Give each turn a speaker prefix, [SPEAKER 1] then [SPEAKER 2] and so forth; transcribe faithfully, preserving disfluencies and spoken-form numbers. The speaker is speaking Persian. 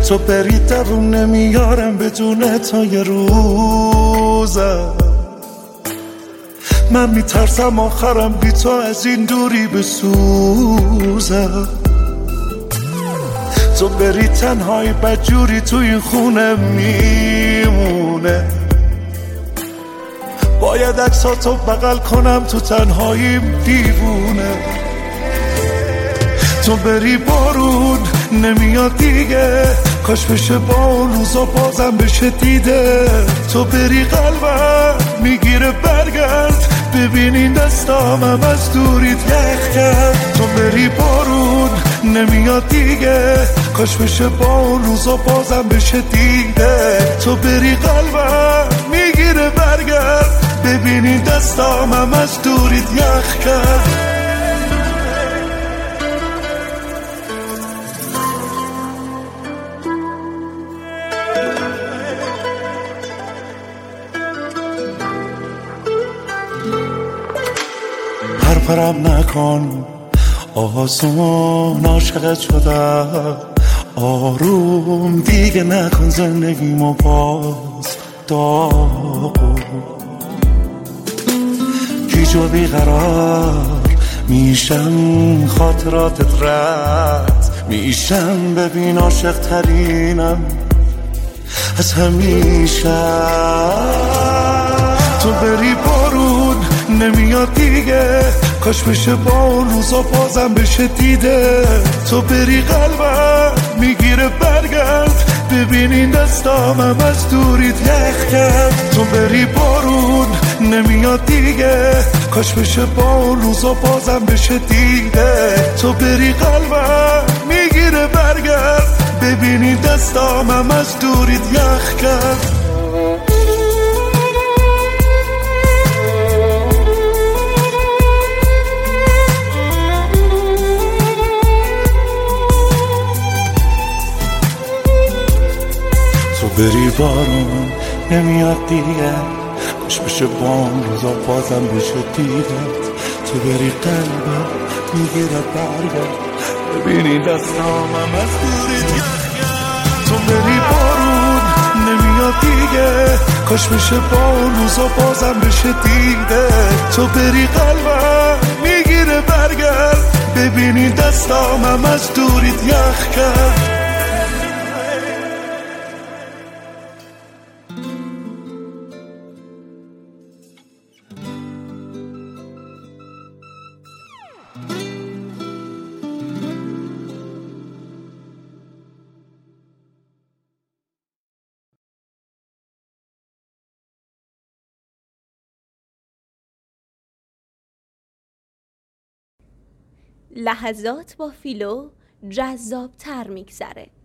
[SPEAKER 1] تو بری دووم نمیارم بدون تو یه روزم. من میترسم آخرم بی تو از این دوری بسوزم. تو بری تنهایی بدجوری تو این خونه میمونه. باید عکساتو بغل کنم تو تنهاییم دیوونه. تو بری بارون نمیاد دیگه، کاش بشه با اون روزا بازم بشه دیده. تو بری قلبم میگیره برگرد، ببین این دستامم از دوریت یخ کرد. تو بری بارون نمیاد دیگه، کاش بشه با اون روزا بازم بشه دیده. تو بری قلبم میگیره برگرد، ببین این دستامم از دوریت یخ کرد. پرپرم نکن آسون، عاشقت شدم آروم دیگه نکن زندگیمو باز داغو. گیج و بیقرار میشم خاطراتت رد میشم، ببین عاشق ترینم از همیشه. تو بری بارون نمیاد دیگه، کاش بشه با اون روزا بازم بشه دیده. تو بری قلبم میگیره برگرد، ببین این دستامم از دوریت یخ کرد. تو بری بارون نمیاد دیگه، کاش بشه با اون روزا بازم بشه دیده. تو بری قلبم میگیره برگرد، ببین این دستامم از دوریت یخ کرد. بری بارون نمیاد دیگه، کاش بشه با اون روزا بازم بشه دیدت. تو بری قلبم میگیره برگرد، ببینی دستامم از دوریت یخ کرد. تو بری بارون نمیاد دیگه، کاش بشه با اون روزا بازم بشه دیده. تو بری قلبم میگیره برگرد، ببینی دستامم از دوریت یخ کرد.
[SPEAKER 2] لحظات با فیلو جذاب تر میگذره.